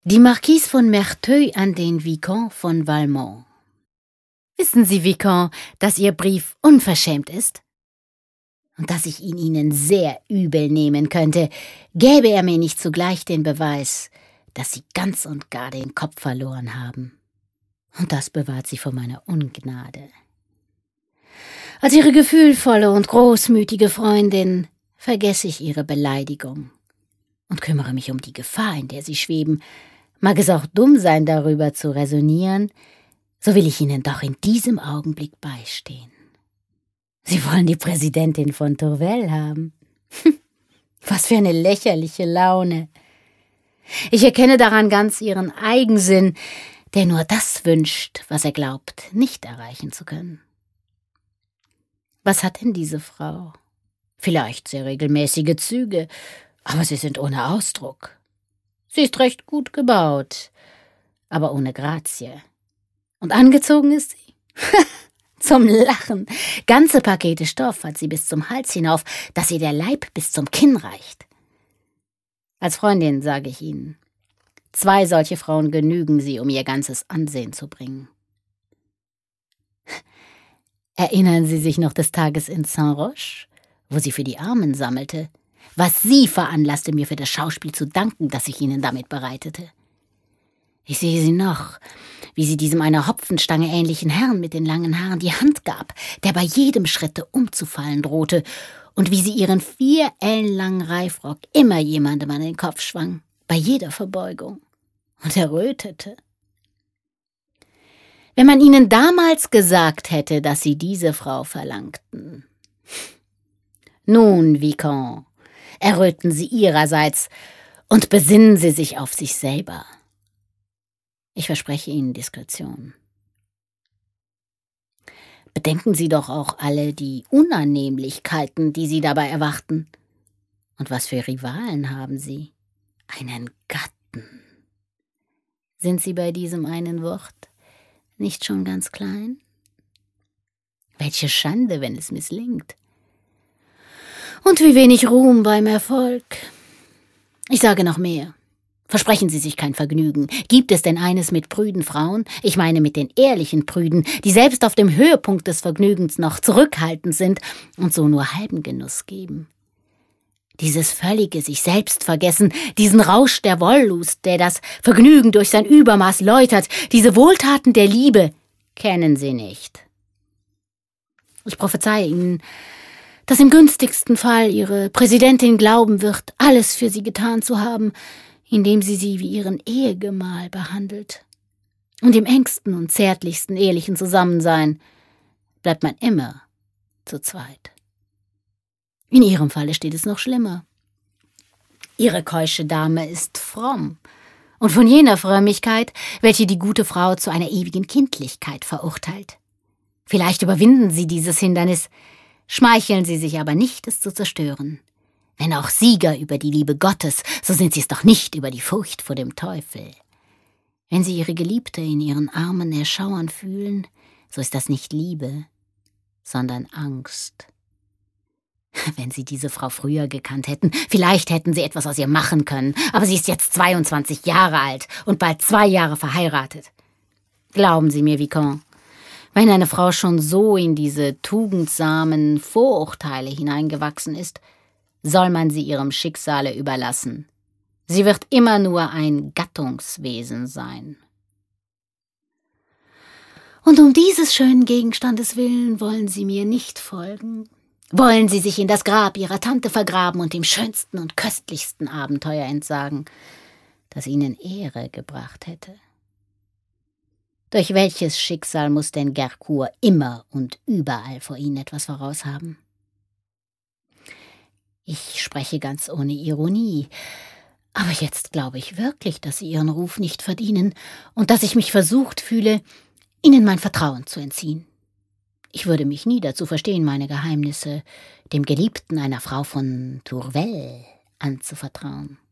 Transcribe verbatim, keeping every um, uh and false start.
Die Marquise von Merteuil an den Vicomte von Valmont. Wissen Sie, Vicomte, dass Ihr Brief unverschämt ist? Und dass ich ihn Ihnen sehr übel nehmen könnte, gäbe er mir nicht zugleich den Beweis, dass Sie ganz und gar den Kopf verloren haben. Und das bewahrt Sie vor meiner Ungnade. Als Ihre gefühlvolle und großmütige Freundin vergesse ich Ihre Beleidigung und kümmere mich um die Gefahr, in der Sie schweben. Mag es auch dumm sein, darüber zu räsonieren, so will ich Ihnen doch in diesem Augenblick beistehen. Sie wollen die Präsidentin von Tourvel haben. Was für eine lächerliche Laune. Ich erkenne daran ganz Ihren Eigensinn, der nur das wünscht, was er glaubt, nicht erreichen zu können. Was hat denn diese Frau? Vielleicht sehr regelmäßige Züge, aber sie sind ohne Ausdruck. Sie ist recht gut gebaut, aber ohne Grazie. Und angezogen ist sie? Zum Lachen. Ganze Pakete Stoff hat sie bis zum Hals hinauf, dass ihr der Leib bis zum Kinn reicht. Als Freundin sage ich Ihnen, zwei solche Frauen genügen sie, um ihr ganzes Ansehen zu bringen. Erinnern Sie sich noch des Tages in Saint-Roch, wo sie für die Armen sammelte? Was sie veranlasste, mir für das Schauspiel zu danken, das ich Ihnen damit bereitete. Ich sehe sie noch, wie sie diesem einer Hopfenstange ähnlichen Herrn mit den langen Haaren die Hand gab, der bei jedem Schritte umzufallen drohte, und wie sie ihren vier Ellen langen Reifrock immer jemandem an den Kopf schwang, bei jeder Verbeugung, und er rötete. Wenn man ihnen damals gesagt hätte, dass sie diese Frau verlangten. Nun, Vicomte, erröten Sie Ihrerseits und besinnen Sie sich auf sich selber. Ich verspreche Ihnen Diskretion. Bedenken Sie doch auch alle die Unannehmlichkeiten, die Sie dabei erwarten. Und was für Rivalen haben Sie? Einen Gatten. Sind Sie bei diesem einen Wort nicht schon ganz klein? Welche Schande, wenn es misslingt. Und wie wenig Ruhm beim Erfolg. Ich sage noch mehr. Versprechen Sie sich kein Vergnügen. Gibt es denn eines mit prüden Frauen? Ich meine mit den ehrlichen Prüden, die selbst auf dem Höhepunkt des Vergnügens noch zurückhaltend sind und so nur halben Genuss geben. Dieses völlige sich selbst vergessen, diesen Rausch der Wollust, der das Vergnügen durch sein Übermaß läutert, diese Wohltaten der Liebe, kennen Sie nicht. Ich prophezeie Ihnen, dass im günstigsten Fall Ihre Präsidentin glauben wird, alles für Sie getan zu haben, indem sie sie wie ihren Ehegemahl behandelt. Und im engsten und zärtlichsten ehelichen Zusammensein bleibt man immer zu zweit. In ihrem Falle steht es noch schlimmer. Ihre keusche Dame ist fromm und von jener Frömmigkeit, welche die gute Frau zu einer ewigen Kindlichkeit verurteilt. Vielleicht überwinden Sie dieses Hindernis, schmeicheln Sie sich aber nicht, es zu zerstören. Wenn auch Sieger über die Liebe Gottes, so sind sie es doch nicht über die Furcht vor dem Teufel. Wenn sie ihre Geliebte in ihren Armen erschauern fühlen, so ist das nicht Liebe, sondern Angst. Wenn Sie diese Frau früher gekannt hätten, vielleicht hätten Sie etwas aus ihr machen können, aber sie ist jetzt zweiundzwanzig Jahre alt und bald zwei Jahre verheiratet. Glauben Sie mir, Vicomte, wenn eine Frau schon so in diese tugendsamen Vorurteile hineingewachsen ist, soll man sie ihrem Schicksale überlassen. Sie wird immer nur ein Gattungswesen sein. Und um dieses schönen Gegenstandes willen wollen Sie mir nicht folgen? Wollen Sie sich in das Grab Ihrer Tante vergraben und dem schönsten und köstlichsten Abenteuer entsagen, das Ihnen Ehre gebracht hätte? Durch welches Schicksal muss denn Gercourt immer und überall vor Ihnen etwas voraus haben? Ich spreche ganz ohne Ironie, aber jetzt glaube ich wirklich, dass Sie Ihren Ruf nicht verdienen und dass ich mich versucht fühle, Ihnen mein Vertrauen zu entziehen. Ich würde mich nie dazu verstehen, meine Geheimnisse dem Geliebten einer Frau von Tourvel anzuvertrauen.